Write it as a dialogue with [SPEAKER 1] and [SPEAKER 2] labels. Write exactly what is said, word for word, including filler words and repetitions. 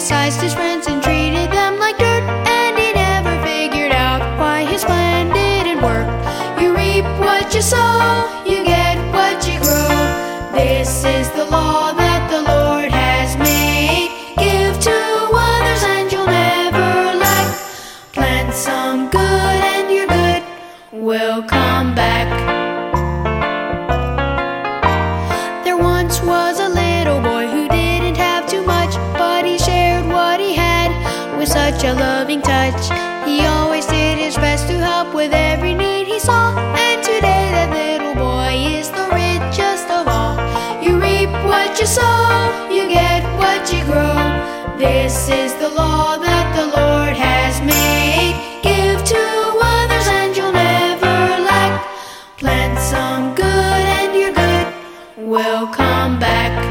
[SPEAKER 1] criticized his friends and treated them like dirt, and he never figured out why his plan didn't work. You reap what you sow, you get what you grow. This is the law that the Lord has made. Give to others and you'll never lack. Plant some good and your good will come back. There once was a little boy who didn't have too much, but he shared what he had with such a loving touch. He always did his best to help with every need he saw, and today that little boy is the richest of all. You reap what you sow, you get what you grow. This is the law that the Lord has made. Give to others and you'll never lack. Plant some good and your good will come back.